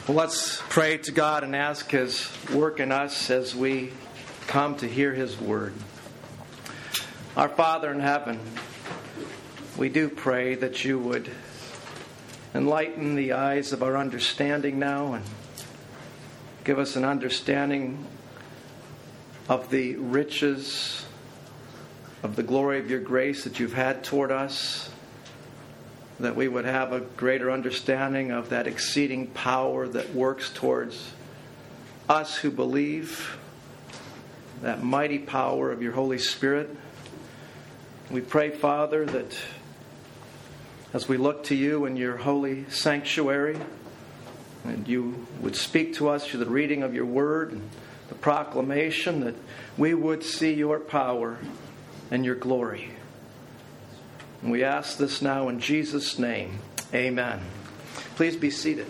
Well, let's pray to God and ask His work in us as we come to hear His Word. Our Father in heaven, we do pray that You would enlighten the eyes of our understanding now and give us an understanding of the riches of the glory of Your grace that You've had toward us, that we would have a greater understanding of that exceeding power that works towards us who believe, that mighty power of Your Holy Spirit. We pray, Father, that as we look to You in Your holy sanctuary, and You would speak to us through the reading of Your Word and the proclamation, that we would see Your power and Your glory. And we ask this now in Jesus' name. Amen. Please be seated.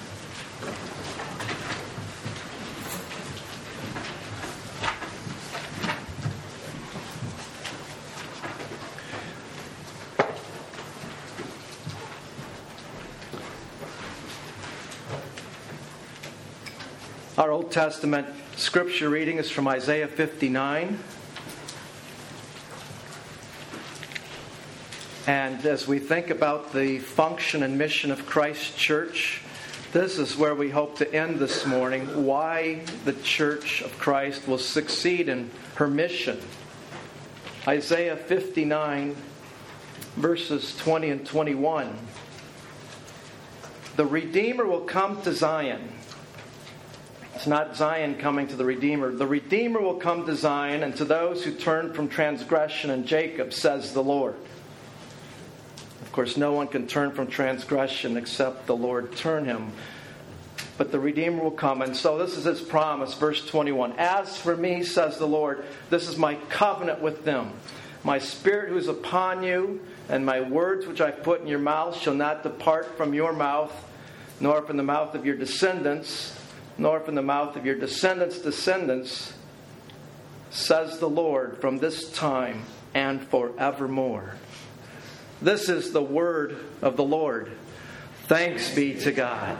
Our Old Testament scripture reading is from Isaiah 59. And as we think about the function and mission of Christ Church, this is where we hope to end this morning. Why the Church of Christ will succeed in her mission. Isaiah 59, verses 20 and 21. The Redeemer will come to Zion. It's not Zion coming to the Redeemer. The Redeemer will come to Zion and to those who turn from transgression in Jacob, says the Lord. Of course, no one can turn from transgression except the Lord turn him. But the Redeemer will come. And so this is His promise, verse 21. As for me, says the Lord, this is my covenant with them. My Spirit who is upon you, and my words which I put in your mouth shall not depart from your mouth, nor from the mouth of your descendants, nor from the mouth of your descendants' descendants, says the Lord, from this time and forevermore. This is the word of the Lord. Thanks be to God.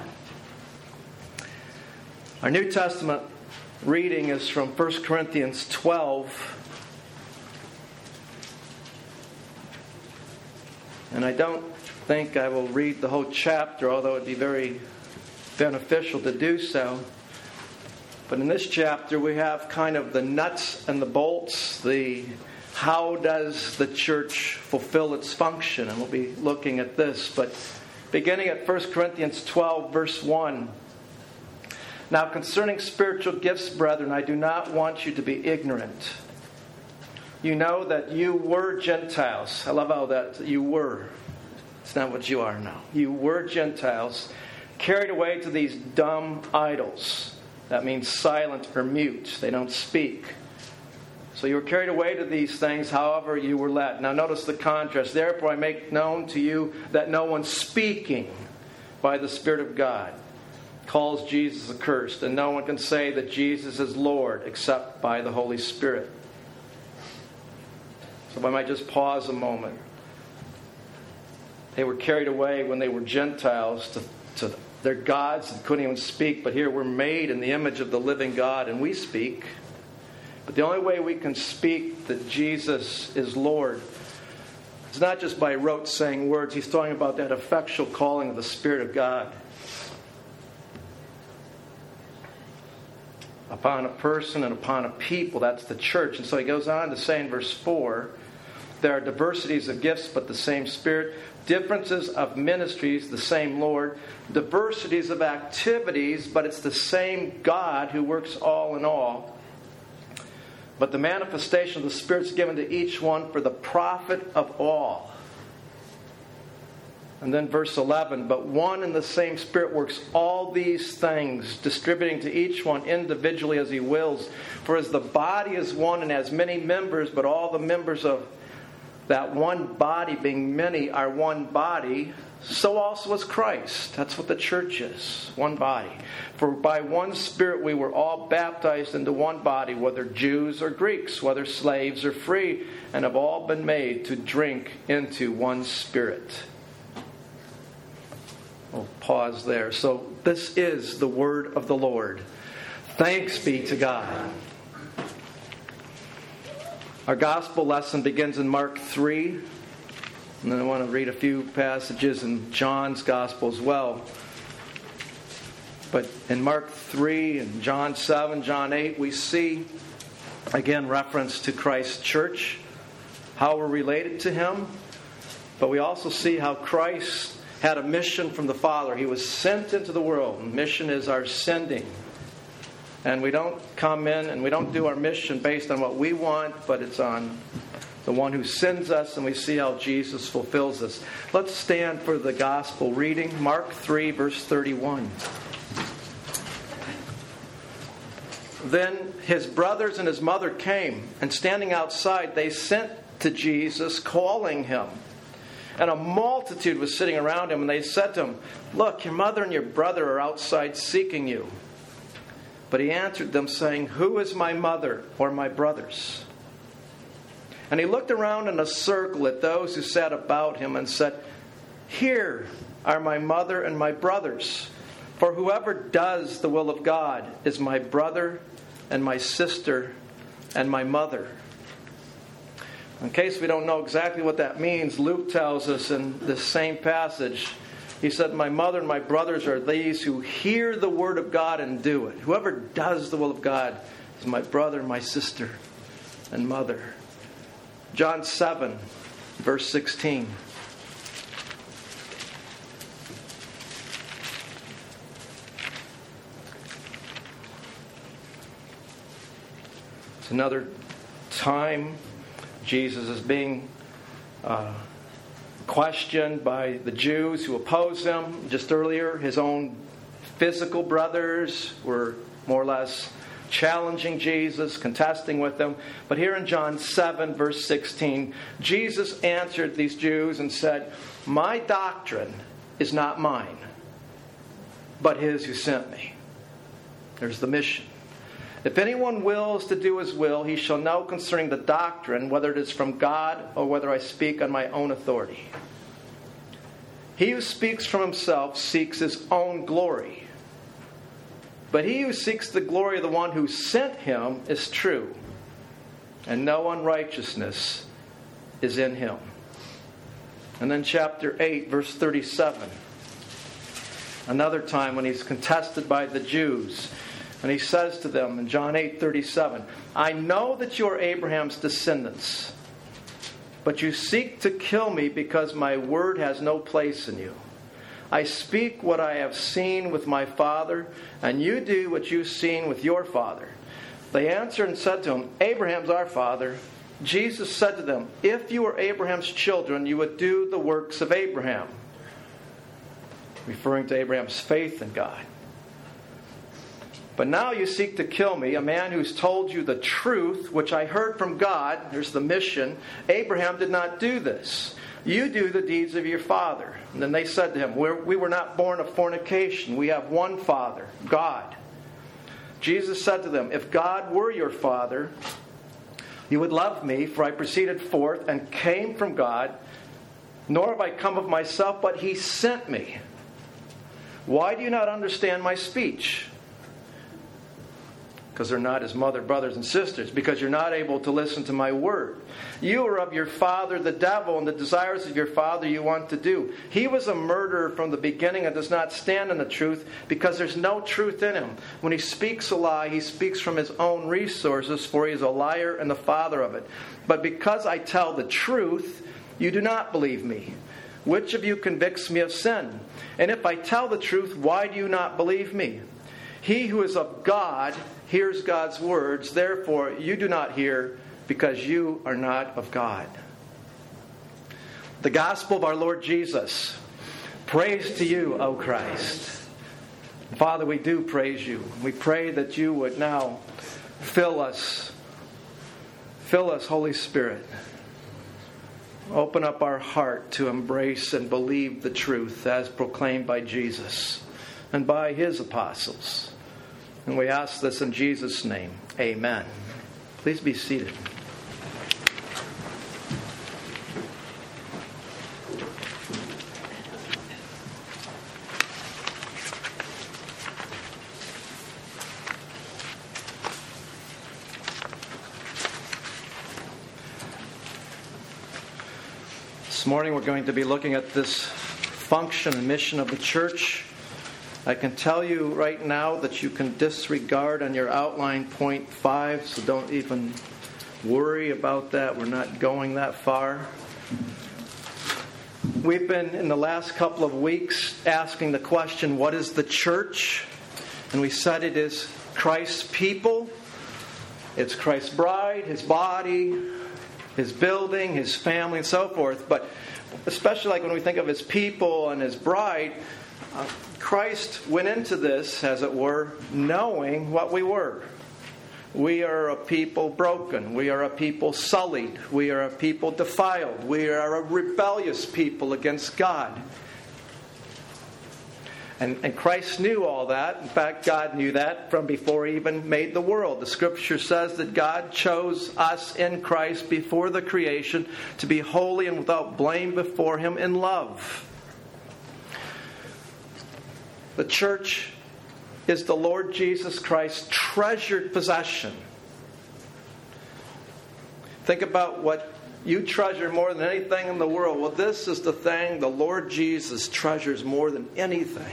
Our New Testament reading is from 1 Corinthians 12. And I don't think I will read the whole chapter, although it would be very beneficial to do so. But in this chapter we have kind of the nuts and the bolts, how does the church fulfill its function? And we'll be looking at this. But beginning at 1 Corinthians 12, verse 1. Now concerning spiritual gifts, brethren, I do not want you to be ignorant. You know that you were Gentiles. I love how that you were. It's not what you are now. You were Gentiles, carried away to these dumb idols. That means silent or mute. They don't speak. So you were carried away to these things, however you were led. Now notice the contrast. Therefore I make known to you that no one speaking by the Spirit of God calls Jesus accursed. And no one can say that Jesus is Lord except by the Holy Spirit. So I might just pause a moment. They were carried away when they were Gentiles to their gods that couldn't even speak. But here we're made in the image of the living God and we speak. But the only way we can speak that Jesus is Lord is not just by rote saying words. He's talking about that effectual calling of the Spirit of God upon a person and upon a people. That's the church. And so he goes on to say in verse 4, there are diversities of gifts, but the same Spirit. Differences of ministries, the same Lord. Diversities of activities, but it's the same God who works all in all. But the manifestation of the Spirit is given to each one for the profit of all. And then verse 11, but one and the same Spirit works all these things, distributing to each one individually as He wills. For as the body is one and has many members, but all the members of that one body, being many, are one body, so also is Christ. That's what the church is, one body. For by one Spirit we were all baptized into one body, whether Jews or Greeks, whether slaves or free, and have all been made to drink into one Spirit. We'll pause there. So this is the word of the Lord. Thanks be to God. Our gospel lesson begins in Mark 3. And then I want to read a few passages in John's gospel as well. But in Mark 3 and John 7, John 8, we see, again, reference to Christ's church, how we're related to Him. But we also see how Christ had a mission from the Father. He was sent into the world. And mission is our sending. And we don't come in and we don't do our mission based on what we want, but it's on the one who sends us, and we see how Jesus fulfills us. Let's stand for the gospel reading. Mark 3, verse 31. Then his brothers and his mother came, and standing outside, they sent to Jesus, calling him. And a multitude was sitting around him, and they said to him, "Look, your mother and your brother are outside seeking you." But he answered them, saying, "Who is my mother or my brothers?" And he looked around in a circle at those who sat about him and said, "Here are my mother and my brothers. For whoever does the will of God is my brother and my sister and my mother." In case we don't know exactly what that means, Luke tells us in this same passage, he said, "My mother and my brothers are these who hear the word of God and do it." Whoever does the will of God is my brother, my sister, and mother. John 7, verse 16. It's another time Jesus is being questioned by the Jews who oppose him. Just earlier, his own physical brothers were more or less challenging Jesus, contesting with him. But here in John 7, verse 16, Jesus answered these Jews and said, "My doctrine is not mine, but His who sent me." There's the mission. "If anyone wills to do His will, he shall know concerning the doctrine, whether it is from God or whether I speak on my own authority. He who speaks from himself seeks his own glory. But he who seeks the glory of the one who sent him is true, and no unrighteousness is in him." And then chapter 8, verse 37. Another time when he's contested by the Jews. And he says to them in John 8:37, "I know that you are Abraham's descendants, but you seek to kill me because my word has no place in you. I speak what I have seen with my father, and you do what you've seen with your father." They answered and said to him, "Abraham's our father." Jesus said to them, "If you were Abraham's children, you would do the works of Abraham." Referring to Abraham's faith in God. "But now you seek to kill me, a man who's told you the truth, which I heard from God." There's the mission. "Abraham did not do this. You do the deeds of your father." And then they said to him, "We were not born of fornication. We have one Father, God." Jesus said to them, "If God were your Father, you would love me, for I proceeded forth and came from God, nor have I come of myself, but He sent me. Why do you not understand my speech?" Because they're not His mother, brothers, and sisters. "Because you're not able to listen to my word. You are of your father the devil, and the desires of your father you want to do. He was a murderer from the beginning and does not stand in the truth, because there's no truth in him. When he speaks a lie, he speaks from his own resources, for he is a liar and the father of it. But because I tell the truth, you do not believe me. Which of you convicts me of sin? And if I tell the truth, why do you not believe me? He who is of God hears God's words. Therefore, you do not hear, because you are not of God." The gospel of our Lord Jesus. Praise to you, O Christ. Father, we do praise you. We pray that you would now fill us. Fill us, Holy Spirit. Open up our heart to embrace and believe the truth as proclaimed by Jesus and by His apostles. And we ask this in Jesus' name. Amen. Please be seated. This morning we're going to be looking at this function and mission of the church. I can tell you right now that you can disregard on your outline point 5, so don't even worry about that. We're not going that far. We've been, in the last couple of weeks, asking the question, what is the church? And we said it is Christ's people. It's Christ's bride, His body, His building, His family, and so forth. But especially like when we think of His people and His bride, Christ went into this, as it were, knowing what we were. We are a people broken. We are a people sullied. We are a people defiled. We are a rebellious people against God. And Christ knew all that. In fact, God knew that from before He even made the world. The Scripture says that God chose us in Christ before the creation to be holy and without blame before Him in love. The church is the Lord Jesus Christ's treasured possession. Think about what you treasure more than anything in the world. Well, this is the thing the Lord Jesus treasures more than anything.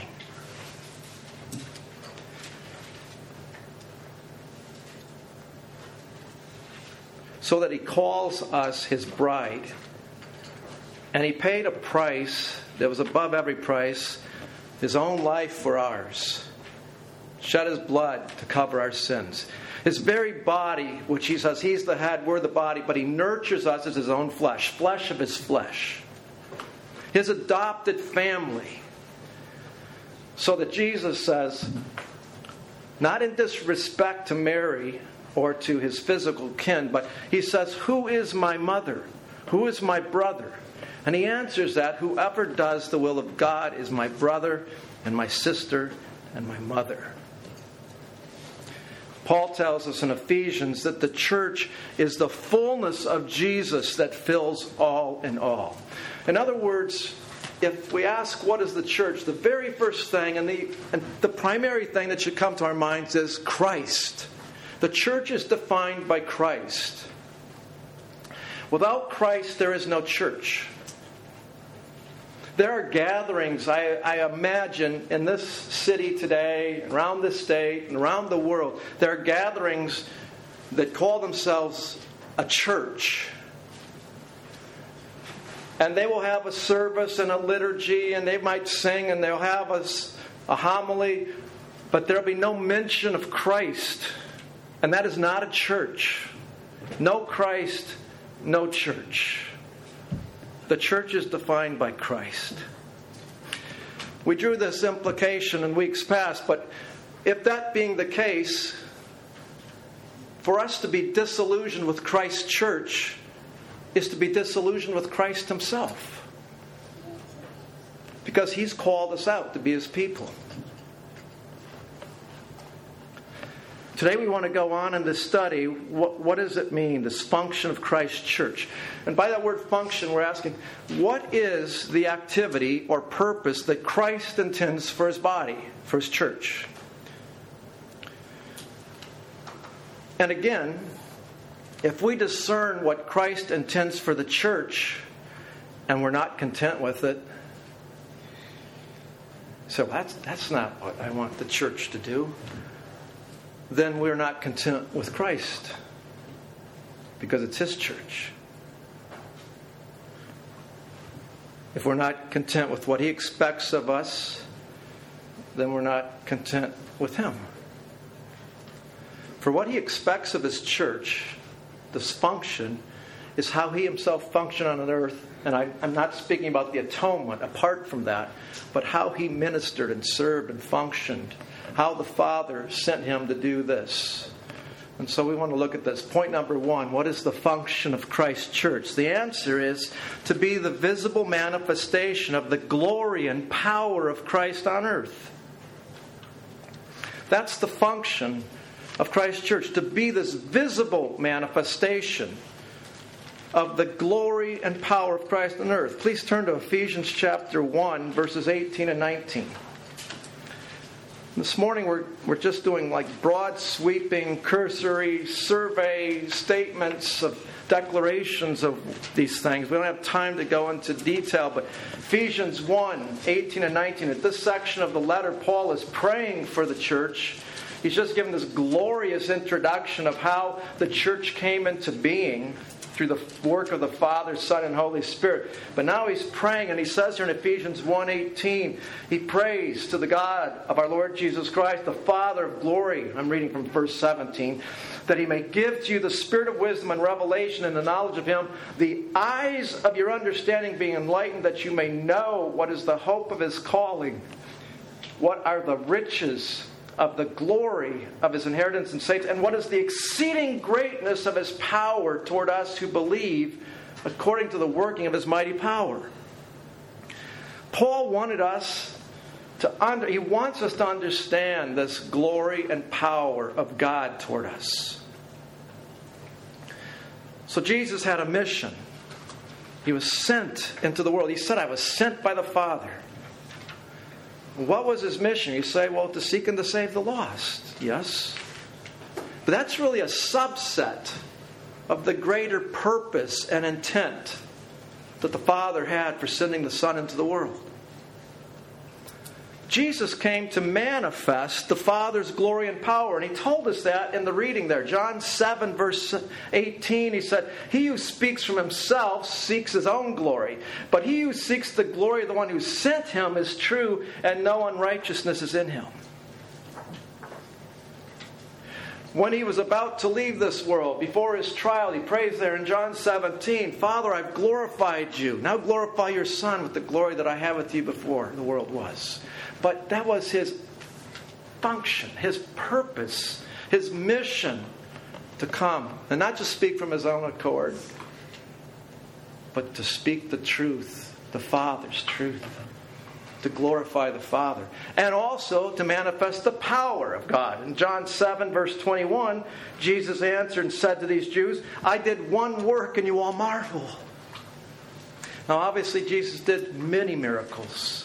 So that He calls us His bride. And He paid a price that was above every price, His own life for ours. Shed His blood to cover our sins. His very body, which He says He's the head, we're the body, but He nurtures us as His own flesh, flesh of His flesh. His adopted family. So that Jesus says, not in disrespect to Mary or to His physical kin, but He says, who is my mother? Who is my brother? And He answers that, whoever does the will of God is my brother and my sister and my mother. Paul tells us in Ephesians that the church is the fullness of Jesus that fills all in all. In other words, if we ask what is the church, the very first thing and the primary thing that should come to our minds is Christ. The church is defined by Christ. Without Christ, there is no church. There are gatherings, I imagine, in this city today, around this state, and around the world. There are gatherings that call themselves a church. And they will have a service and a liturgy, and they might sing, and they'll have a homily, but there'll be no mention of Christ. And that is not a church. No Christ, no church. The church is defined by Christ. We drew this implication in weeks past, but if that being the case, for us to be disillusioned with Christ's church is to be disillusioned with Christ Himself. Because He's called us out to be His people. Today we want to go on in this study, what does it mean, this function of Christ's church? And by that word function, we're asking, what is the activity or purpose that Christ intends for His body, for His church? And again, if we discern what Christ intends for the church and we're not content with it, so that's not what I want the church to do, then we're not content with Christ because it's His church. If we're not content with what He expects of us, then we're not content with Him. For what He expects of His church, this function, is how He Himself functioned on earth. And I'm not speaking about the atonement apart from that, but how He ministered and served and functioned. How the Father sent Him to do this. And so we want to look at this. Point number 1, what is the function of Christ's church? The answer is to be the visible manifestation of the glory and power of Christ on earth. That's the function of Christ's church, to be this visible manifestation of the glory and power of Christ on earth. Please turn to Ephesians chapter 1, verses 18 and 19. This morning we're just doing like broad sweeping, cursory survey statements of declarations of these things. We don't have time to go into detail, but Ephesians 1, 18 and 19, at this section of the letter, Paul is praying for the church. He's just given this glorious introduction of how the church came into being through the work of the Father, Son, and Holy Spirit. But now he's praying, and he says here in Ephesians 1:18, he prays to the God of our Lord Jesus Christ, the Father of glory. I'm reading from verse 17. That he may give to you the spirit of wisdom and revelation and the knowledge of him, the eyes of your understanding being enlightened, that you may know what is the hope of his calling, what are the riches of the glory of his inheritance in saints, and what is the exceeding greatness of his power toward us who believe, according to the working of his mighty power. Paul wanted us he wants us to understand this glory and power of God toward us. So Jesus had a mission. He was sent into the world. He said, I was sent by the Father. What was his mission? You say, well, to seek and to save the lost. Yes. But that's really a subset of the greater purpose and intent that the Father had for sending the Son into the world. Jesus came to manifest the Father's glory and power. And he told us that in the reading there. John 7, verse 18, he said, he who speaks from himself seeks his own glory. But he who seeks the glory of the one who sent him is true, and no unrighteousness is in him. When he was about to leave this world, before his trial, he prays there in John 17, Father, I've glorified you. Now glorify your Son with the glory that I had with you before the world was. But that was his function, his purpose, his mission to come. And not just speak from his own accord, but to speak the truth, the Father's truth. To glorify the Father. And also to manifest the power of God. In John 7, verse 21, Jesus answered and said to these Jews, I did one work and you all marvel. Now obviously Jesus did many miracles.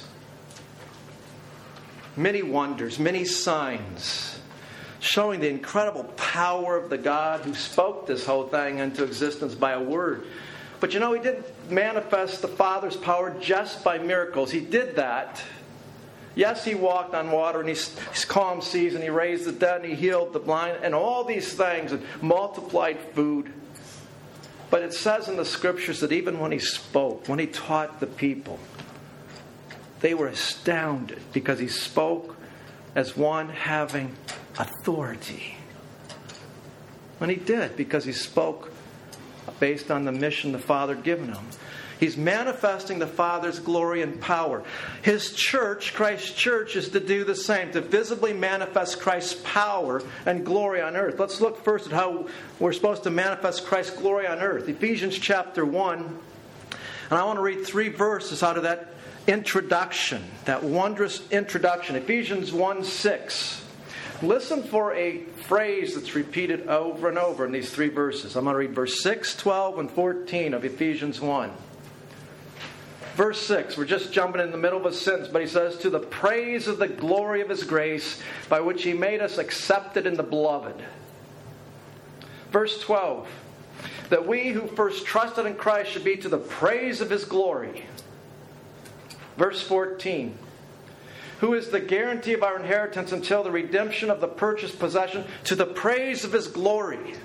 Many wonders, many signs, showing the incredible power of the God who spoke this whole thing into existence by a word. But you know, he didn't manifest the Father's power just by miracles. He did that. Yes, he walked on water and he calmed seas and he raised the dead and he healed the blind and all these things and multiplied food. But it says in the Scriptures that even when he spoke, when he taught the people, they were astounded because he spoke as one having authority. And he did because he spoke based on the mission the Father had given him. He's manifesting the Father's glory and power. His church, Christ's church, is to do the same, to visibly manifest Christ's power and glory on earth. Let's look first at how we're supposed to manifest Christ's glory on earth. Ephesians chapter 1. And I want to read 3 verses out of that introduction, that wondrous introduction. Ephesians 1:6. Listen for a phrase that's repeated over and over in these 3 verses. I'm going to read verse 6, 12, and 14 of Ephesians 1. Verse 6, we're just jumping in the middle of a sentence, but he says, to the praise of the glory of his grace, by which he made us accepted in the beloved. Verse 12, that we who first trusted in Christ should be to the praise of his glory. Verse 14, who is the guarantee of our inheritance until the redemption of the purchased possession, to the praise of his glory.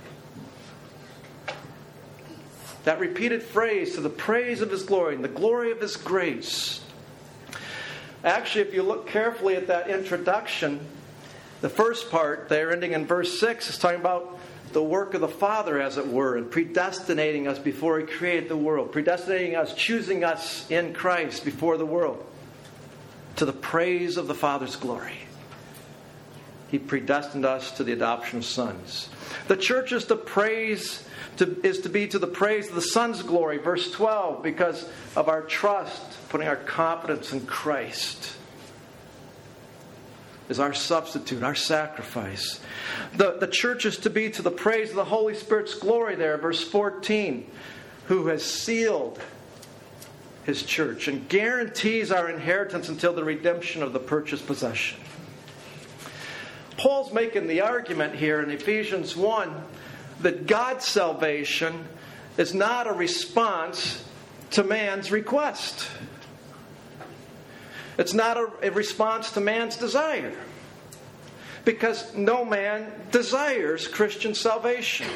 That repeated phrase, to the praise of his glory and the glory of his grace. Actually, if you look carefully at that introduction, the first part there, ending in verse 6, is talking about the work of the Father, as it were, and predestinating us before he created the world. Predestinating us, choosing us in Christ before the world. To the praise of the Father's glory. He predestined us to the adoption of sons. The church is to be to the praise of the Son's glory. Verse 12, because of our trust, putting our confidence in Christ. Is our substitute, our sacrifice. The church is to be to the praise of the Holy Spirit's glory there. Verse 14, who has sealed his church and guarantees our inheritance until the redemption of the purchased possession. Paul's making the argument here in Ephesians 1 that God's salvation is not a response to man's request. It's not a response to man's desire. Because no man desires Christian salvation.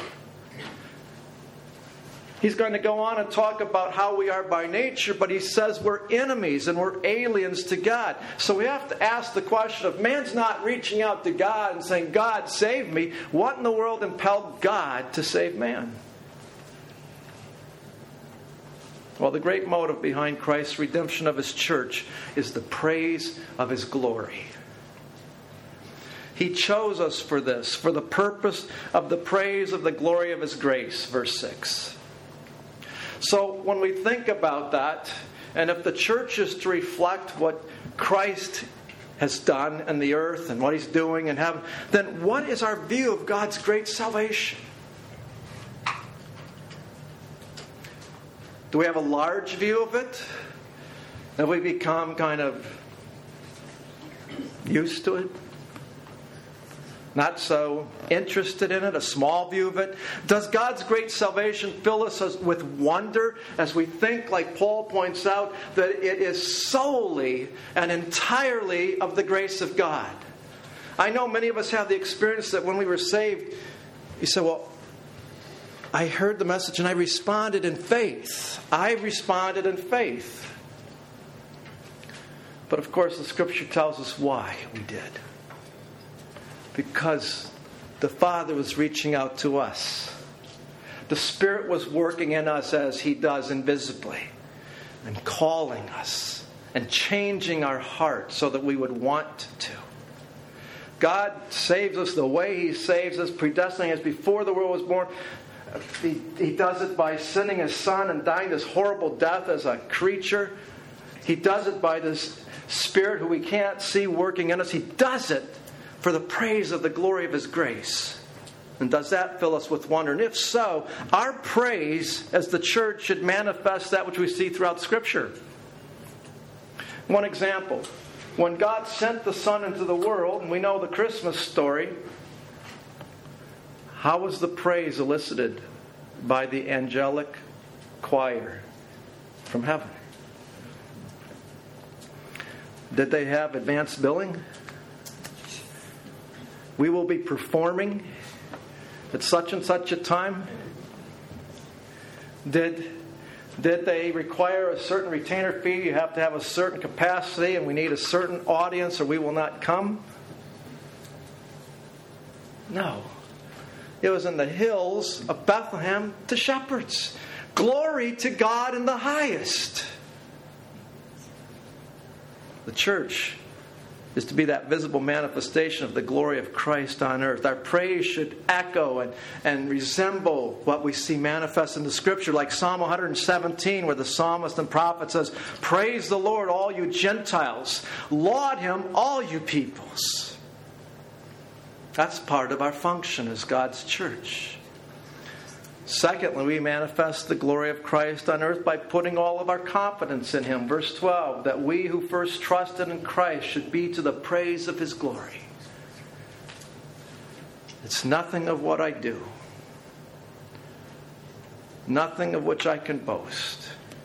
He's going to go on and talk about how we are by nature, but he says we're enemies and we're aliens to God. So we have to ask the question, if man's not reaching out to God and saying, God, save me, what in the world impelled God to save man? Well, the great motive behind Christ's redemption of His church is the praise of His glory. He chose us for this, for the purpose of the praise of the glory of His grace, verse 6. So when we think about that, and if the church is to reflect what Christ has done in the earth and what He's doing in heaven, then what is our view of God's great salvation? Do we have a large view of it? Have we become kind of used to it? Not so interested in it? A small view of it? Does God's great salvation fill us with wonder as we think, like Paul points out, that it is solely and entirely of the grace of God? I know many of us have the experience that when we were saved, you say, well, I heard the message and I responded in faith. I responded in faith. But of course, the Scripture tells us why we did. Because the Father was reaching out to us. The Spirit was working in us as He does invisibly, and calling us and changing our hearts so that we would want to. God saves us the way He saves us, predestining us before the world was born. He does it by sending His Son and dying this horrible death as a creature. He does it by this Spirit who we can't see working in us. He does it for the praise of the glory of His grace. And does that fill us with wonder? And if so, our praise as the church should manifest that which we see throughout Scripture. One example. When God sent the Son into the world, and we know the Christmas story, how was the praise elicited by the angelic choir from heaven? Did they have advanced billing? We will be performing at such and such a time. Did they require a certain retainer fee? You have to have a certain capacity and we need a certain audience or we will not come? No. It was in the hills of Bethlehem to shepherds. Glory to God in the highest. The church is to be that visible manifestation of the glory of Christ on earth. Our praise should echo and resemble what we see manifest in the Scripture, like Psalm 117, where the psalmist and prophet says, "Praise the Lord, all you Gentiles. Laud Him, all you peoples." That's part of our function as God's church. Secondly, we manifest the glory of Christ on earth by putting all of our confidence in Him. Verse 12, that we who first trusted in Christ should be to the praise of His glory. It's nothing of what I do. Nothing of which I can boast.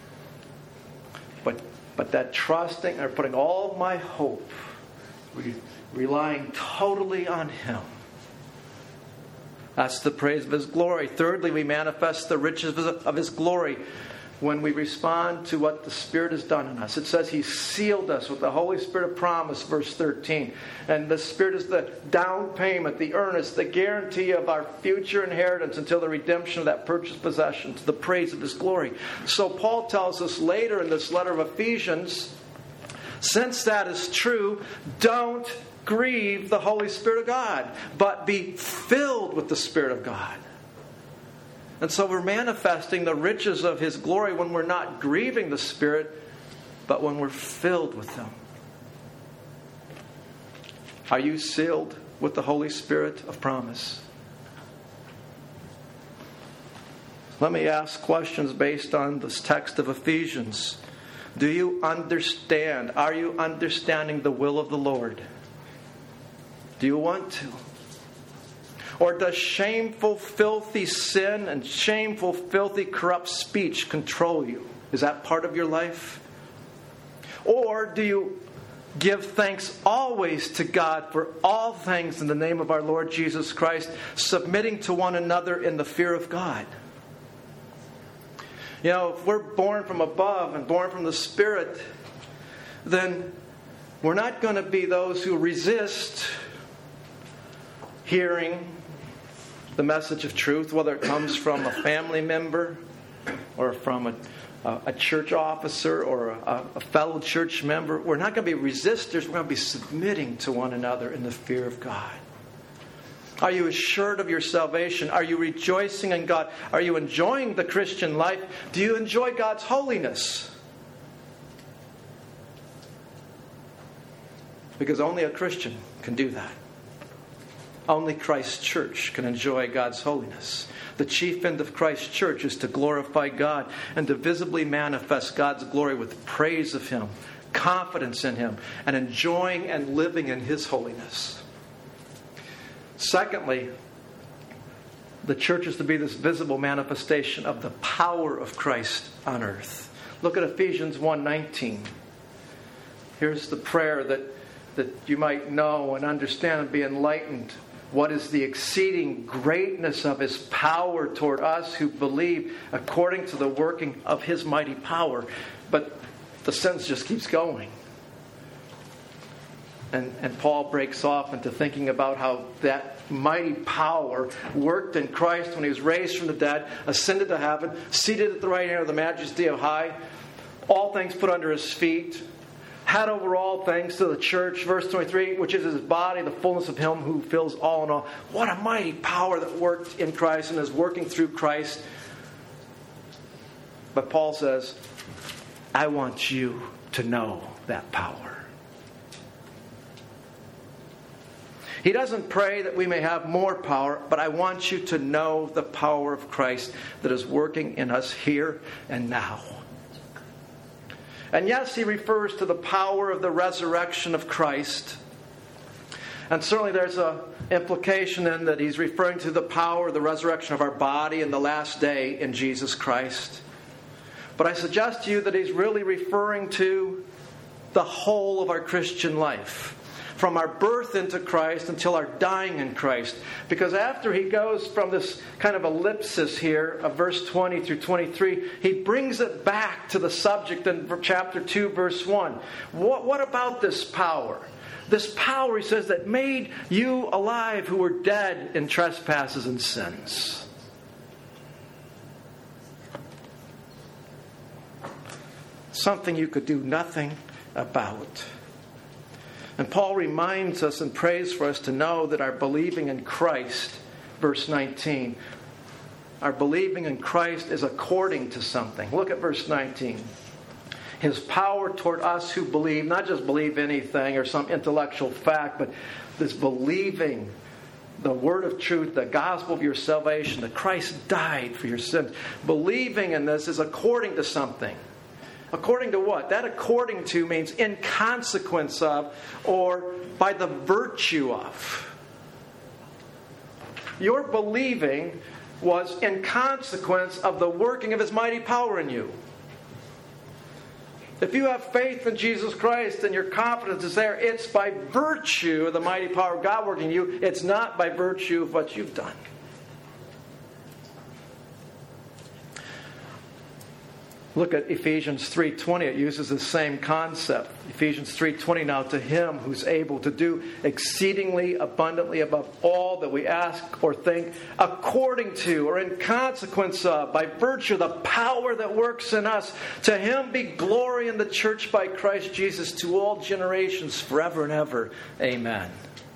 But that trusting or putting all of my hope, relying totally on Him. That's the praise of His glory. Thirdly, we manifest the riches of His glory when we respond to what the Spirit has done in us. It says He sealed us with the Holy Spirit of promise, verse 13. And the Spirit is the down payment, the earnest, the guarantee of our future inheritance until the redemption of that purchased possession, to the praise of His glory. So Paul tells us later in this letter of Ephesians, since that is true, don't grieve the Holy Spirit of God, but be filled with the Spirit of God. And so we're manifesting the riches of His glory when we're not grieving the Spirit, but when we're filled with Him. Are you sealed with the Holy Spirit of promise? Let me ask questions based on this text of Ephesians. Do you understand? Are you understanding the will of the Lord? Do you want to? Or does shameful, filthy sin and shameful, filthy, corrupt speech control you? Is that part of your life? Or do you give thanks always to God for all things in the name of our Lord Jesus Christ, submitting to one another in the fear of God? You know, if we're born from above and born from the Spirit, then we're not going to be those who resist hearing the message of truth, whether it comes from a family member or from a church officer or a fellow church member. We're not going to be resistors. We're going to be submitting to one another in the fear of God. Are you assured of your salvation? Are you rejoicing in God? Are you enjoying the Christian life? Do you enjoy God's holiness? Because only a Christian can do that. Only Christ's church can enjoy God's holiness. The chief end of Christ's church is to glorify God and to visibly manifest God's glory with praise of Him, confidence in Him, and enjoying and living in His holiness. Secondly, the church is to be this visible manifestation of the power of Christ on earth. Look at Ephesians 1:19. Here's the prayer that you might know and understand and be enlightened. What is the exceeding greatness of His power toward us who believe, according to the working of His mighty power? But the sentence just keeps going. And Paul breaks off into thinking about how that mighty power worked in Christ when He was raised from the dead, ascended to heaven, seated at the right hand of the Majesty of High, all things put under His feet, had over all things to the church, verse 23, which is His body, the fullness of Him who fills all in all. What a mighty power that worked in Christ and is working through Christ. But Paul says, I want you to know that power. He doesn't pray that we may have more power, but I want you to know the power of Christ that is working in us here and now. And yes, he refers to the power of the resurrection of Christ. And certainly there's an implication in that he's referring to the power of the resurrection of our body in the last day in Jesus Christ. But I suggest to you that he's really referring to the whole of our Christian life, from our birth into Christ until our dying in Christ. Because after he goes from this kind of ellipsis here of verse 20 through 23, he brings it back to the subject in chapter 2, verse 1. What about this power? This power, he says, that made you alive who were dead in trespasses and sins. Something you could do nothing about. And Paul reminds us and prays for us to know that our believing in Christ, verse 19, our believing in Christ is according to something. Look at verse 19. His power toward us who believe, not just believe anything or some intellectual fact, but this believing the word of truth, the gospel of your salvation, that Christ died for your sins. Believing in this is according to something. According to what? That according to means in consequence of or by the virtue of. Your believing was in consequence of the working of His mighty power in you. If you have faith in Jesus Christ and your confidence is there, it's by virtue of the mighty power of God working in you. It's not by virtue of what you've done. Look at Ephesians 3:20. It uses the same concept. Ephesians 3:20, now to Him who's able to do exceedingly abundantly above all that we ask or think, according to or in consequence of, by virtue of the power that works in us. To Him be glory in the church by Christ Jesus to all generations forever and ever. Amen.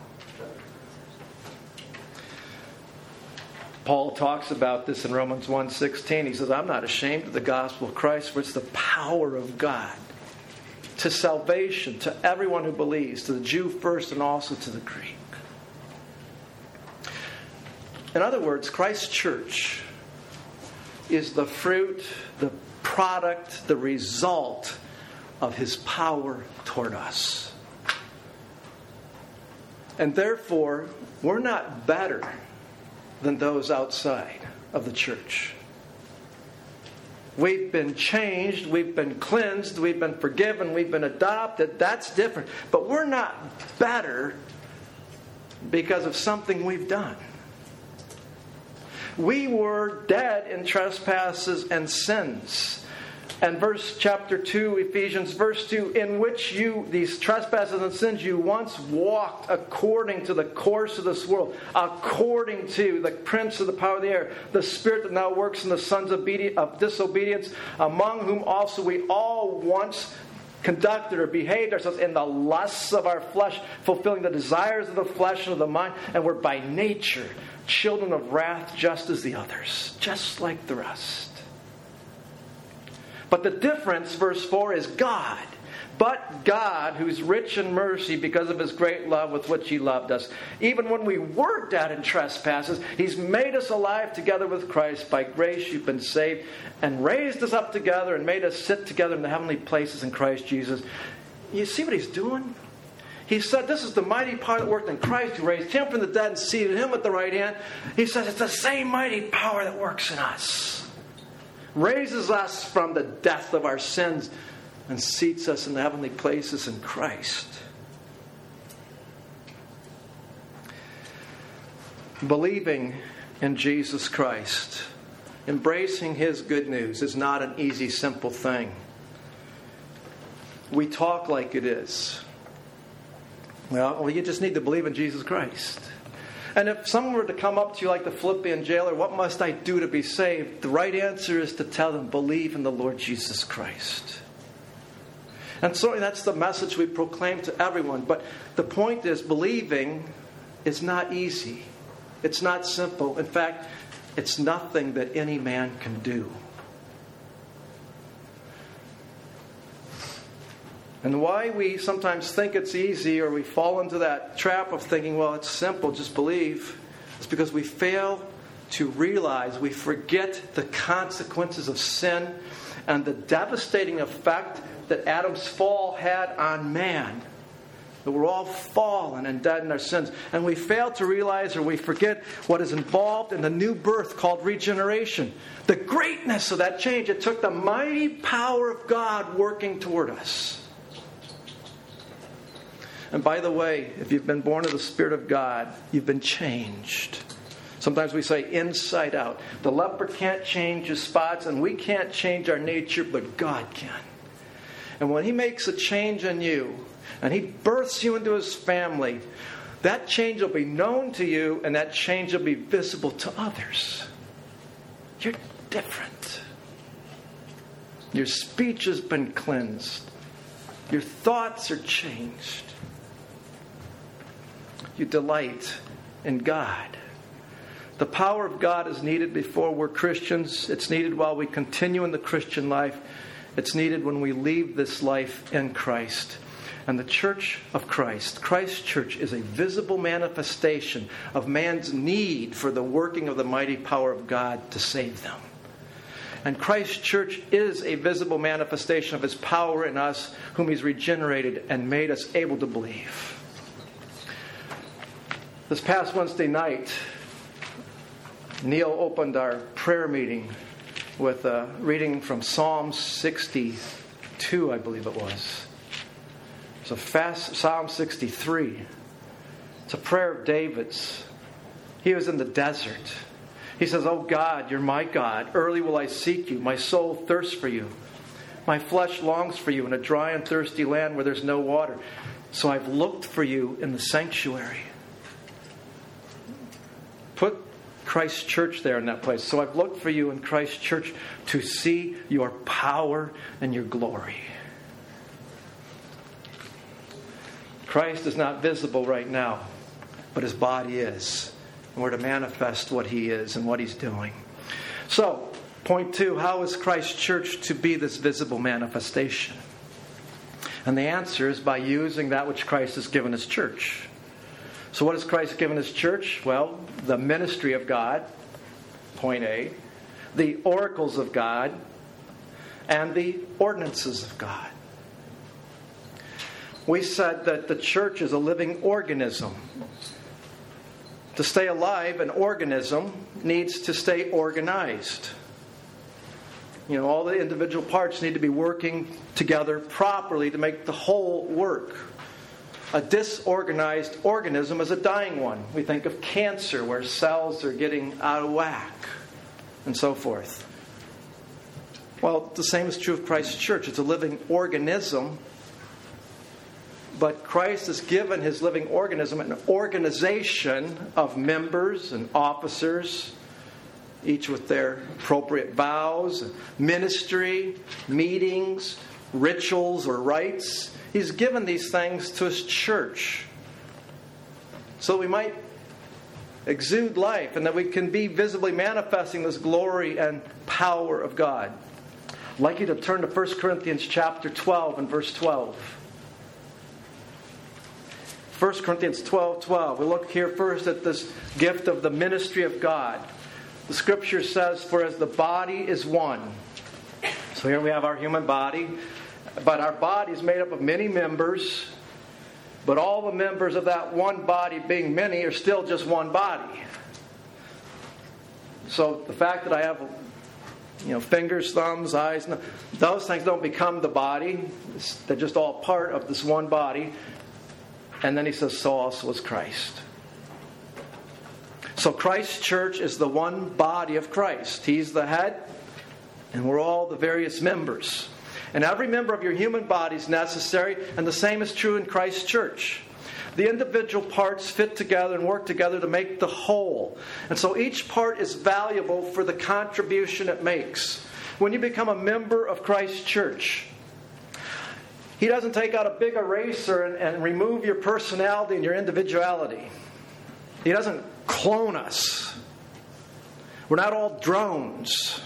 Paul talks about this in Romans 1:16. He says, I'm not ashamed of the gospel of Christ, for it's the power of God to salvation, to everyone who believes, to the Jew first and also to the Greek. In other words, Christ's church is the fruit, the product, the result of His power toward us. And therefore, we're not better than those outside of the church. We've been changed, we've been cleansed, we've been forgiven, we've been adopted. That's different. But we're not better because of something we've done. We were dead in trespasses and sins. And chapter 2, Ephesians verse 2, in which you, these trespasses and sins, you once walked according to the course of this world, according to the prince of the power of the air, the spirit that now works in the sons of disobedience, among whom also we all once conducted or behaved ourselves in the lusts of our flesh, fulfilling the desires of the flesh and of the mind, and were by nature children of wrath just as the others, just like the rest. But the difference, verse 4, is God. But God, who's rich in mercy because of His great love with which He loved us, even when we were dead in trespasses, He's made us alive together with Christ. By grace you've been saved, and raised us up together and made us sit together in the heavenly places in Christ Jesus. You see what He's doing? He said this is the mighty power that worked in Christ, who raised Him from the dead and seated Him at the right hand. He says it's the same mighty power that works in us. Raises us from the death of our sins and seats us in the heavenly places in Christ. Believing in Jesus Christ, embracing His good news, is not an easy, simple thing. We talk like it is. Well, you just need to believe in Jesus Christ. And if someone were to come up to you like the Philippian jailer, what must I do to be saved? The right answer is to tell them, believe in the Lord Jesus Christ. And certainly that's the message we proclaim to everyone. But the point is, believing is not easy. It's not simple. In fact, it's nothing that any man can do. And why we sometimes think it's easy, or we fall into that trap of thinking, well, it's simple, just believe, is because we fail to realize, we forget the consequences of sin and the devastating effect that Adam's fall had on man. That we're all fallen and dead in our sins. And we fail to realize, or we forget what is involved in the new birth called regeneration. The greatness of that change. It took the mighty power of God working toward us. And by the way, if you've been born of the Spirit of God, you've been changed. Sometimes we say inside out. The leopard can't change his spots, and we can't change our nature, but God can. And when He makes a change in you, and He births you into His family, that change will be known to you, and that change will be visible to others. You're different. Your speech has been cleansed. Your thoughts are changed. You delight in God. The power of God is needed before we're Christians. It's needed while we continue in the Christian life. It's needed when we leave this life in Christ. And the Church of Christ, Christ's Church, is a visible manifestation of man's need for the working of the mighty power of God to save them. And Christ's Church is a visible manifestation of His power in us, whom He's regenerated and made us able to believe. This past Wednesday night, Neil opened our prayer meeting with a reading from Psalm 62, I believe it was. It's Psalm 63. It's a prayer of David's. He was in the desert. He says, "Oh God, you're my God. Early will I seek you. My soul thirsts for you. My flesh longs for you in a dry and thirsty land where there's no water. So I've looked for you in the sanctuary." Put Christ's Church there in that place. So I've looked for you in Christ's Church to see your power and your glory. Christ is not visible right now, but His body is. And we're to manifest what He is and what He's doing. So, point 2, how is Christ's Church to be this visible manifestation? And the answer is by using that which Christ has given His church. So what has Christ given His church? Well, the ministry of God, point A, the oracles of God, and the ordinances of God. We said that the church is a living organism. To stay alive, an organism needs to stay organized. All the individual parts need to be working together properly to make the whole work. A disorganized organism is a dying one. We think of cancer, where cells are getting out of whack, and so forth. Well, the same is true of Christ's church. It's a living organism, but Christ has given His living organism an organization of members and officers, each with their appropriate vows, ministry, meetings, rituals, or rites. He's given these things to His church so we might exude life and that we can be visibly manifesting this glory and power of God. I'd like you to turn to 1 Corinthians chapter 12 and verse 12. 1 Corinthians 12:12. We look here first at this gift of the ministry of God. The Scripture says, "For as the body is one." So here we have our human body. But our body is made up of many members. But all the members of that one body, being many, are still just one body. So the fact that I have fingers, thumbs, eyes, those things don't become the body. They're just all part of this one body. And then he says, so also is Christ. So Christ's church is the one body of Christ. He's the head, and we're all the various members. And every member of your human body is necessary, and the same is true in Christ's church. The individual parts fit together and work together to make the whole. And so each part is valuable for the contribution it makes. When you become a member of Christ's church, He doesn't take out a big eraser and remove your personality and your individuality. He doesn't clone us. We're not all drones.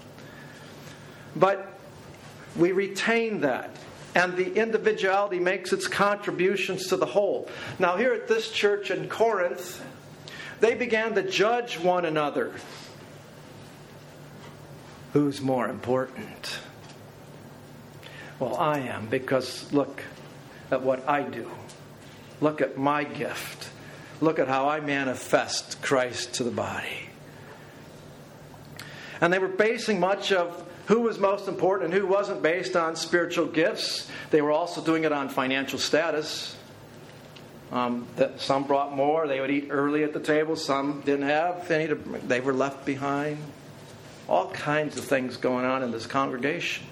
But we retain that. And the individuality makes its contributions to the whole. Now here at this church in Corinth, they began to judge one another. Who's more important? Well, I am, because look at what I do. Look at my gift. Look at how I manifest Christ to the body. And they were basing much of who was most important and who wasn't based on spiritual gifts. They were also doing it on financial status. Some brought more. They would eat early at the table. Some didn't have any. They were left behind. All kinds of things going on in this congregation.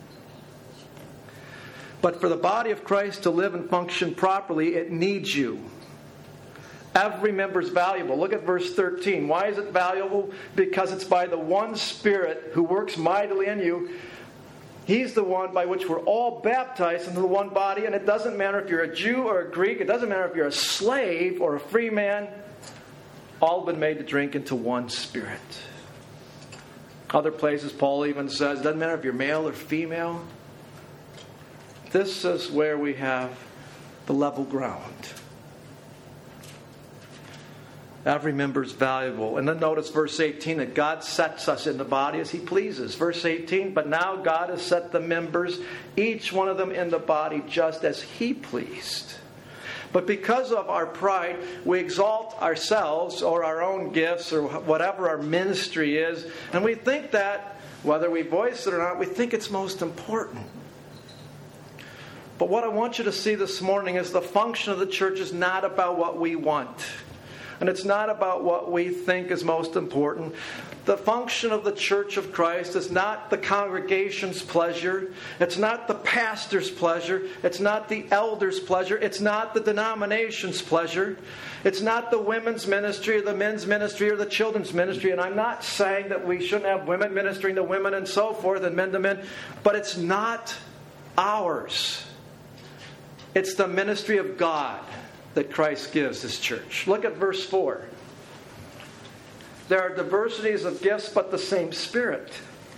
But for the body of Christ to live and function properly, it needs you. Every member is valuable. Look at verse 13. Why is it valuable? Because it's by the one Spirit who works mightily in you. He's the one by which we're all baptized into the one body. And it doesn't matter if you're a Jew or a Greek. It doesn't matter if you're a slave or a free man. All have been made to drink into one Spirit. Other places, Paul even says, it doesn't matter if you're male or female. This is where we have the level ground. Every member is valuable. And then notice verse 18, that God sets us in the body as He pleases. Verse 18, but now God has set the members, each one of them in the body, just as He pleased. But because of our pride, we exalt ourselves or our own gifts or whatever our ministry is. And we think that, whether we voice it or not, we think it's most important. But what I want you to see this morning is the function of the church is not about what we want. And it's not about what we think is most important. The function of the Church of Christ is not the congregation's pleasure. It's not the pastor's pleasure. It's not the elder's pleasure. It's not the denomination's pleasure. It's not the women's ministry or the men's ministry or the children's ministry. And I'm not saying that we shouldn't have women ministering to women and so forth and men to men. But it's not ours. It's the ministry of God that Christ gives His church. Look at verse 4. There are diversities of gifts, but the same Spirit.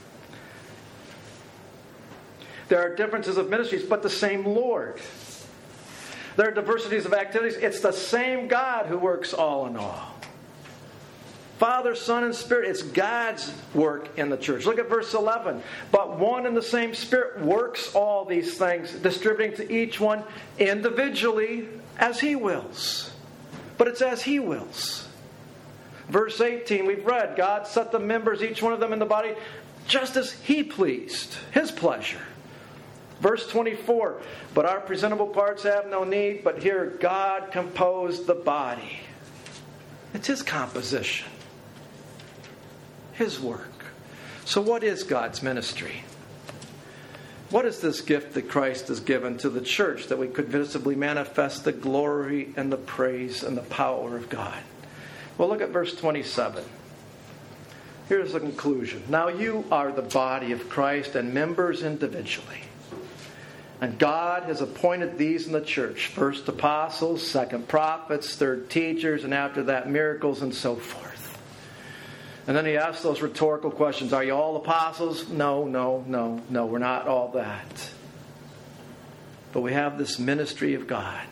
There are differences of ministries, but the same Lord. There are diversities of activities. It's the same God who works all in all. Father, Son, and Spirit. It's God's work in the church. Look at verse 11. But one and the same Spirit works all these things, distributing to each one individually as He wills. But it's as He wills. Verse 18, we've read, God set the members, each one of them in the body, just as He pleased, His pleasure. Verse 24, but our presentable parts have no need, but here God composed the body. It's His composition, His work. So what is God's ministry? What is this gift that Christ has given to the church that we could visibly manifest the glory and the praise and the power of God? Well, look at verse 27. Here's the conclusion. Now you are the body of Christ and members individually. And God has appointed these in the church. First apostles, second prophets, third teachers, and after that miracles and so forth. And then he asks those rhetorical questions. Are you all apostles? No, we're not all that. But we have this ministry of God.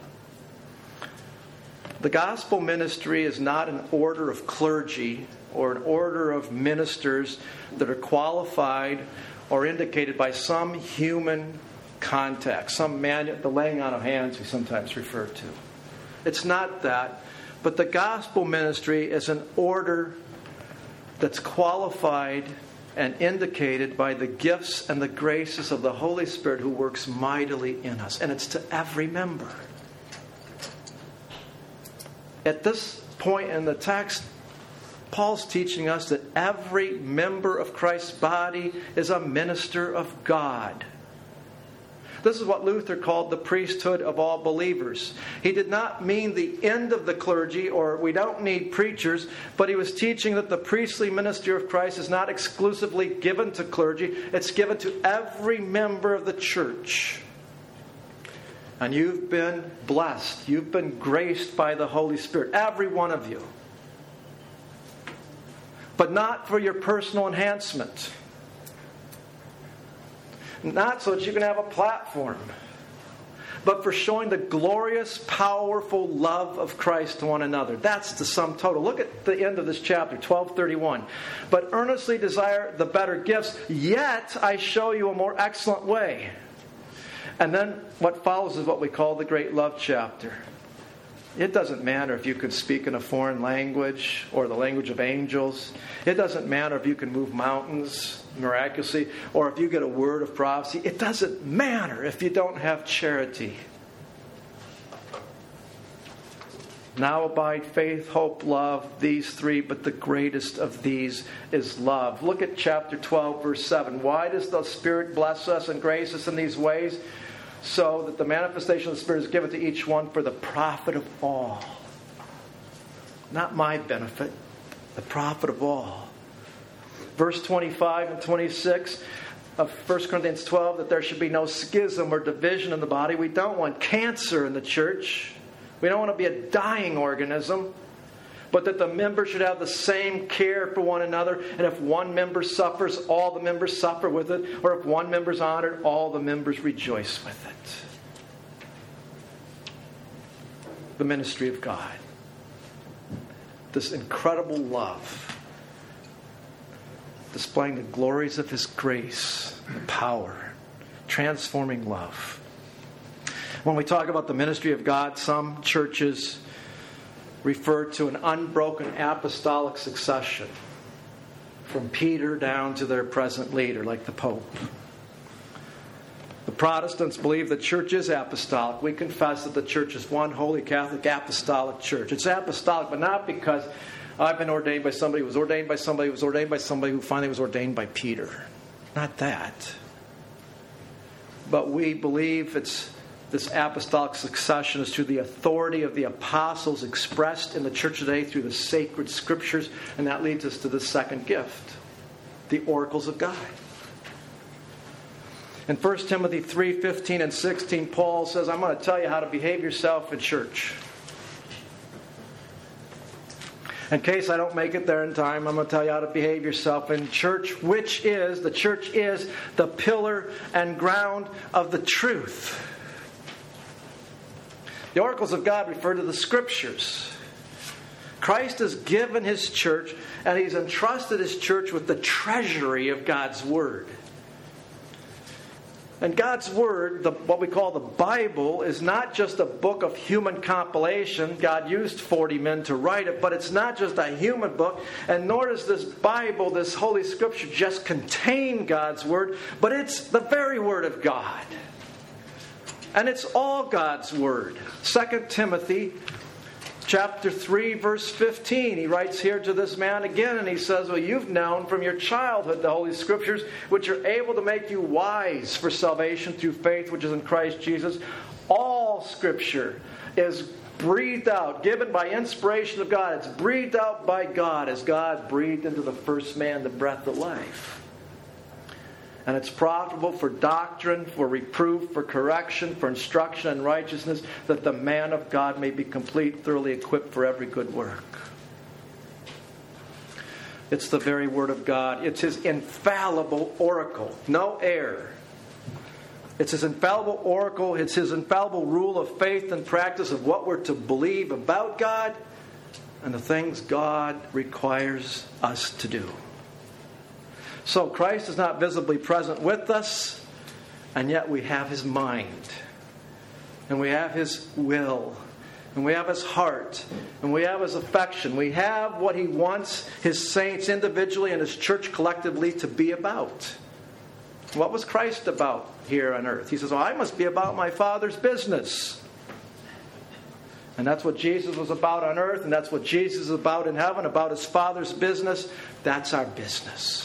The gospel ministry is not an order of clergy or an order of ministers that are qualified or indicated by some human context, the laying on of hands we sometimes refer to. It's not that. But the gospel ministry is an order that's qualified and indicated by the gifts and the graces of the Holy Spirit who works mightily in us. And it's to every member. At this point in the text, Paul's teaching us that every member of Christ's body is a minister of God. This is what Luther called the priesthood of all believers. He did not mean the end of the clergy or we don't need preachers, but he was teaching that the priestly ministry of Christ is not exclusively given to clergy. It's given to every member of the church. And you've been blessed. You've been graced by the Holy Spirit. Every one of you. But not for your personal enhancement. Not so that you can have a platform, but for showing the glorious, powerful love of Christ to one another. That's the sum total. Look at the end of this chapter, 12:31. But earnestly desire the better gifts, yet I show you a more excellent way. And then what follows is what we call the great love chapter. It doesn't matter if you can speak in a foreign language or the language of angels. It doesn't matter if you can move mountains miraculously or if you get a word of prophecy. It doesn't matter if you don't have charity. Now abide faith, hope, love, these three, but the greatest of these is love. Look at chapter 12, verse 7. Why does the Spirit bless us and grace us in these ways? So that the manifestation of the Spirit is given to each one for the profit of all. Not my benefit, the profit of all. Verse 25 and 26 of 1 Corinthians 12, that there should be no schism or division in the body. We don't want cancer in the church. We don't want to be a dying organism. But that the members should have the same care for one another. And if one member suffers, all the members suffer with it. Or if one member is honored, all the members rejoice with it. The ministry of God. This incredible love. Displaying the glories of His grace and power. Transforming love. When we talk about the ministry of God, some churches refer to an unbroken apostolic succession from Peter down to their present leader, like the Pope. The Protestants believe the church is apostolic. We confess that the church is one holy Catholic apostolic church. It's apostolic, but not because I've been ordained by somebody who was ordained by somebody who was ordained by somebody who finally was ordained by Peter. Not that. But we believe this apostolic succession is through the authority of the apostles expressed in the church today through the sacred scriptures. And that leads us to the second gift, the oracles of God. In 1 Timothy 3:15 and 16, Paul says, I'm going to tell you how to behave yourself in church. In case I don't make it there in time, I'm going to tell you how to behave yourself in church, the church is the pillar and ground of the truth. The oracles of God refer to the Scriptures. Christ has given His church, and He's entrusted His church with the treasury of God's Word. And God's Word, what we call the Bible, is not just a book of human compilation. God used 40 men to write it, but it's not just a human book, and nor does this Bible, this Holy Scripture, just contain God's Word, but it's the very Word of God. And it's all God's Word. 2 Timothy chapter 3, verse 15, he writes here to this man again, and he says, well, you've known from your childhood the Holy Scriptures, which are able to make you wise for salvation through faith, which is in Christ Jesus. All Scripture is breathed out, given by inspiration of God. It's breathed out by God as God breathed into the first man the breath of life. And it's profitable for doctrine, for reproof, for correction, for instruction in righteousness, that the man of God may be complete, thoroughly equipped for every good work. It's the very Word of God. It's His infallible oracle. No error. It's His infallible oracle. It's His infallible rule of faith and practice of what we're to believe about God and the things God requires us to do. So Christ is not visibly present with us, and yet we have His mind, and we have His will, and we have His heart, and we have His affection. We have what He wants His saints individually and His church collectively to be about. What was Christ about here on earth? He says, I must be about my Father's business. And that's what Jesus was about on earth, and that's what Jesus is about in heaven, about His Father's business. That's our business.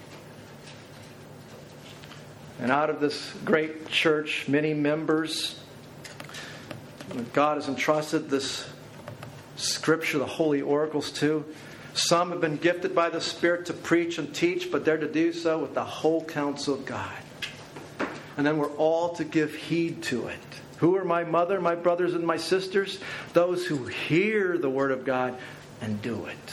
And out of this great church, many members, God has entrusted this Scripture, the holy oracles, to. Some have been gifted by the Spirit to preach and teach, but they're to do so with the whole counsel of God. And then we're all to give heed to it. Who are my mother, my brothers, and my sisters? Those who hear the Word of God and do it.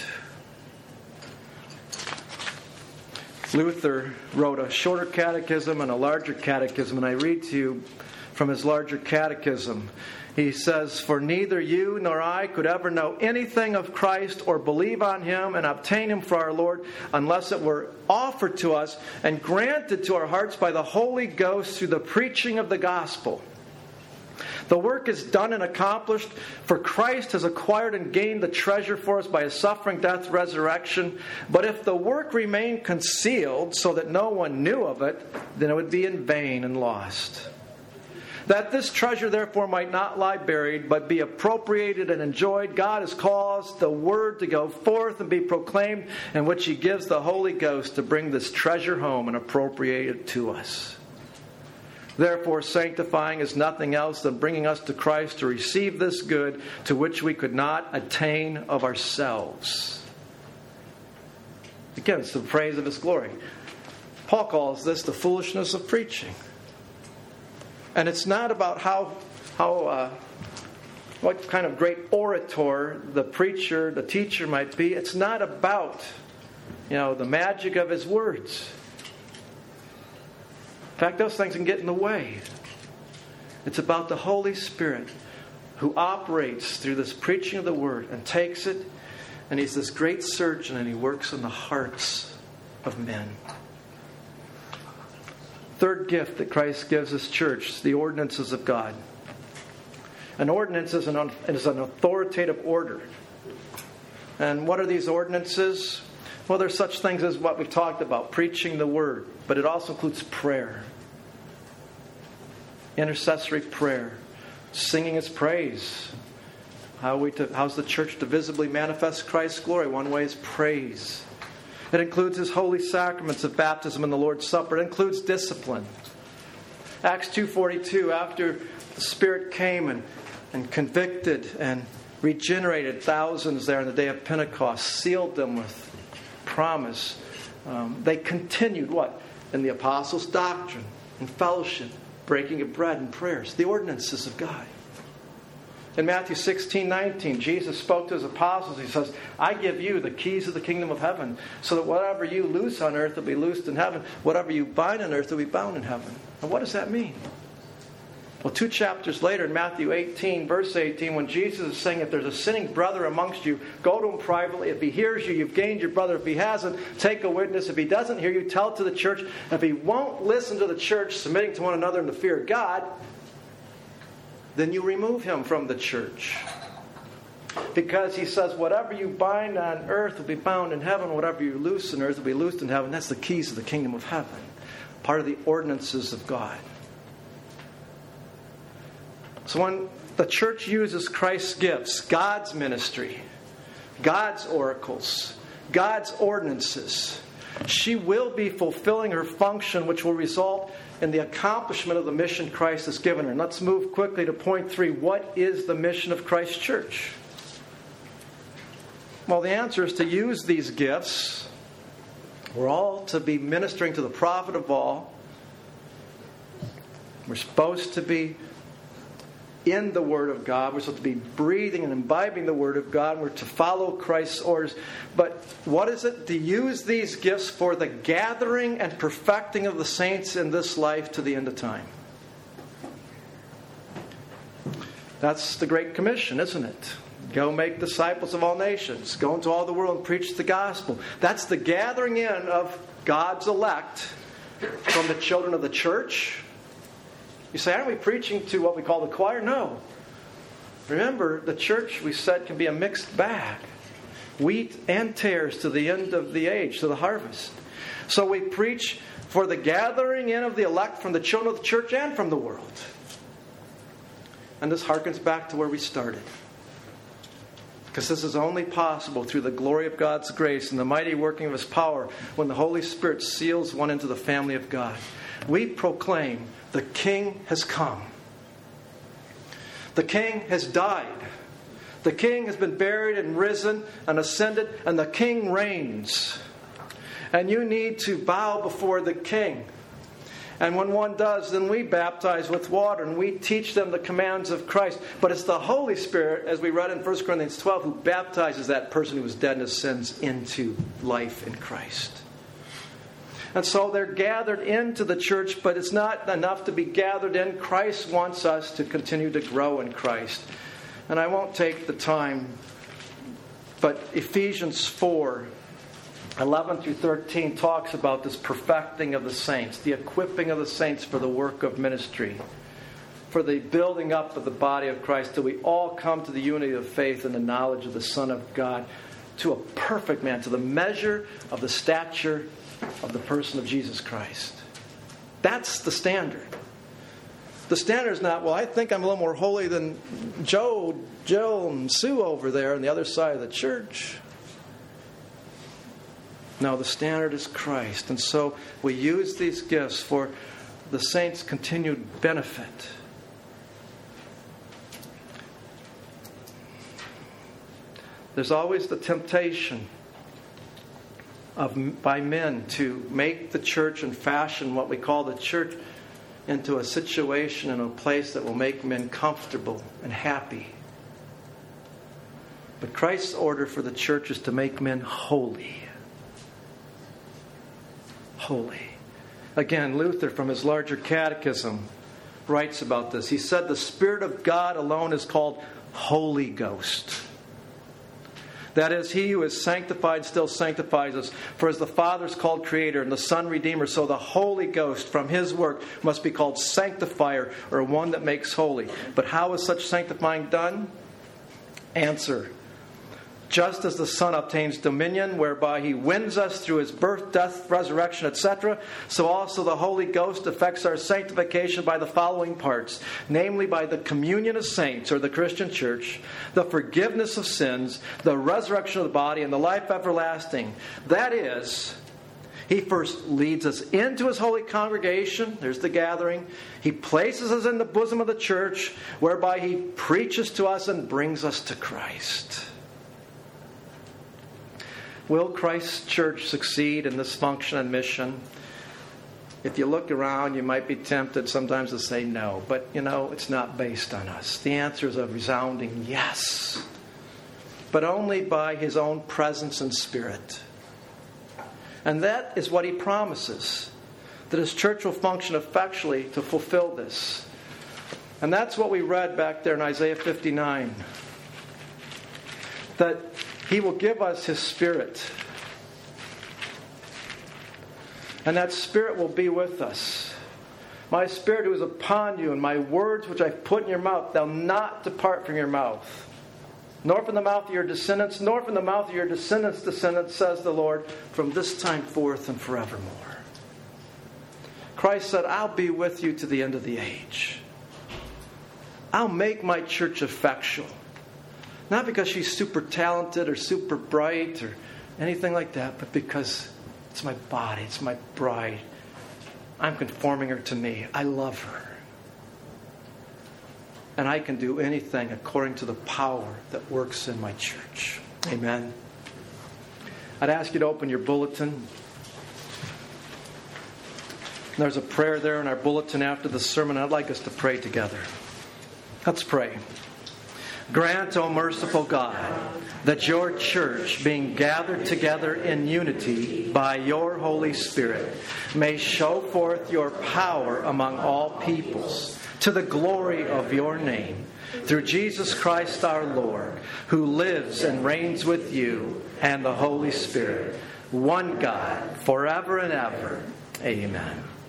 Luther wrote a shorter catechism and a larger catechism, and I read to you from his larger catechism. He says, for neither you nor I could ever know anything of Christ or believe on Him and obtain Him for our Lord unless it were offered to us and granted to our hearts by the Holy Ghost through the preaching of the gospel. The work is done and accomplished, for Christ has acquired and gained the treasure for us by His suffering, death, resurrection. But if the work remained concealed so that no one knew of it, then it would be in vain and lost. That this treasure therefore might not lie buried, but be appropriated and enjoyed, God has caused the Word to go forth and be proclaimed, in which He gives the Holy Ghost to bring this treasure home and appropriate it to us. Therefore, sanctifying is nothing else than bringing us to Christ to receive this good to which we could not attain of ourselves. Again, it's the praise of His glory. Paul calls this the foolishness of preaching. And it's not about what kind of great orator the preacher, the teacher might be. It's not about, the magic of his words. In fact, those things can get in the way. It's about the Holy Spirit who operates through this preaching of the Word and takes it, and He's this great surgeon, and He works in the hearts of men. Third gift that Christ gives His church is the ordinances of God. An ordinance is an authoritative order. And what are these ordinances? Well, there's such things as what we've talked about, preaching the Word, but it also includes prayer, intercessory prayer, singing His praise. How's the church to visibly manifest Christ's glory? One way is praise. It includes His holy sacraments of baptism and the Lord's Supper. It includes discipline. Acts 2:42, after the Spirit came and convicted and regenerated thousands there on the day of Pentecost, sealed them with promise. They continued what? In the apostles' doctrine, in fellowship, breaking of bread and prayers. The ordinances of God. In Matthew 16:19, Jesus spoke to His apostles. He says, I give you the keys of the kingdom of heaven, so that whatever you loose on earth will be loosed in heaven. Whatever you bind on earth will be bound in heaven. And what does that mean? Well, 2 chapters later in Matthew 18, verse 18, when Jesus is saying, if there's a sinning brother amongst you, go to him privately. If he hears you, you've gained your brother. If he hasn't, take a witness. If he doesn't hear you, tell it to the church. If he won't listen to the church, submitting to one another in the fear of God, then you remove him from the church. Because he says, whatever you bind on earth will be bound in heaven. Whatever you loose on earth will be loosed in heaven. That's the keys of the kingdom of heaven. Part of the ordinances of God. So when the church uses Christ's gifts, God's ministry, God's oracles, God's ordinances, she will be fulfilling her function, which will result in the accomplishment of the mission Christ has given her. And let's move quickly to point 3. What is the mission of Christ's church? Well, the answer is to use these gifts. We're all to be ministering to the prophet of all. We're supposed to be in the Word of God. We're supposed to be breathing and imbibing the Word of God. We're to follow Christ's orders. But what is it? To use these gifts for the gathering and perfecting of the saints in this life to the end of time. That's the Great Commission, isn't it? Go make disciples of all nations. Go into all the world and preach the gospel. That's the gathering in of God's elect from the children of the church. You say, aren't we preaching to what we call the choir? No. Remember, the church, we said, can be a mixed bag. Wheat and tares to the end of the age, to the harvest. So we preach for the gathering in of the elect from the children of the church and from the world. And this harkens back to where we started. Because this is only possible through the glory of God's grace and the mighty working of His power when the Holy Spirit seals one into the family of God. We proclaim the King has come. The King has died. The King has been buried and risen and ascended, and the King reigns. And you need to bow before the King. And when one does, then we baptize with water and we teach them the commands of Christ. But it's the Holy Spirit, as we read in 1 Corinthians 12, who baptizes that person who is dead in his sins into life in Christ. And so they're gathered into the church, but it's not enough to be gathered in. Christ wants us to continue to grow in Christ. And I won't take the time, but Ephesians 4, 11 through 13 talks about this perfecting of the saints, the equipping of the saints for the work of ministry, for the building up of the body of Christ, till we all come to the unity of faith and the knowledge of the Son of God, to a perfect man, to the measure of the stature of the person of Jesus Christ. That's the standard. The standard is not, well, I think I'm a little more holy than Joe, Jill, and Sue over there on the other side of the church. No, the standard is Christ. And so we use these gifts for the saints' continued benefit. There's always the temptation by men to make the church and fashion what we call the church into a situation and a place that will make men comfortable and happy. But Christ's order for the church is to make men holy. Holy. Again, Luther, from his larger catechism, writes about this. He said, the Spirit of God alone is called Holy Ghost. That is, He who is sanctified still sanctifies us. For as the Father is called Creator and the Son Redeemer, so the Holy Ghost from His work must be called Sanctifier, or one that makes holy. But how is such sanctifying done? Answer. Just as the Son obtains dominion, whereby He wins us through His birth, death, resurrection, etc., so also the Holy Ghost affects our sanctification by the following parts, namely by the communion of saints, or the Christian church, the forgiveness of sins, the resurrection of the body, and the life everlasting. That is, He first leads us into His holy congregation. There's the gathering. He places us in the bosom of the church, whereby He preaches to us and brings us to Christ. Will Christ's church succeed in this function and mission? If you look around, you might be tempted sometimes to say no. But, it's not based on us. The answer is a resounding yes. But only by His own presence and Spirit. And that is what He promises. That His church will function effectually to fulfill this. And that's what we read back there in Isaiah 59. That He will give us His Spirit. And that Spirit will be with us. My Spirit who is upon you, and my words which I've put in your mouth, they'll not depart from your mouth. Nor from the mouth of your descendants, nor from the mouth of your descendants' descendants, says the Lord, from this time forth and forevermore. Christ said, I'll be with you to the end of the age. I'll make my church effectual. Not because she's super talented or super bright or anything like that, but because it's my body, it's my bride. I'm conforming her to me. I love her. And I can do anything according to the power that works in my church. Amen. I'd ask you to open your bulletin. There's a prayer there in our bulletin after the sermon. I'd like us to pray together. Let's pray. Grant, O merciful God, that your church, being gathered together in unity by your Holy Spirit, may show forth your power among all peoples, to the glory of your name, through Jesus Christ our Lord, who lives and reigns with you and the Holy Spirit, one God, forever and ever. Amen.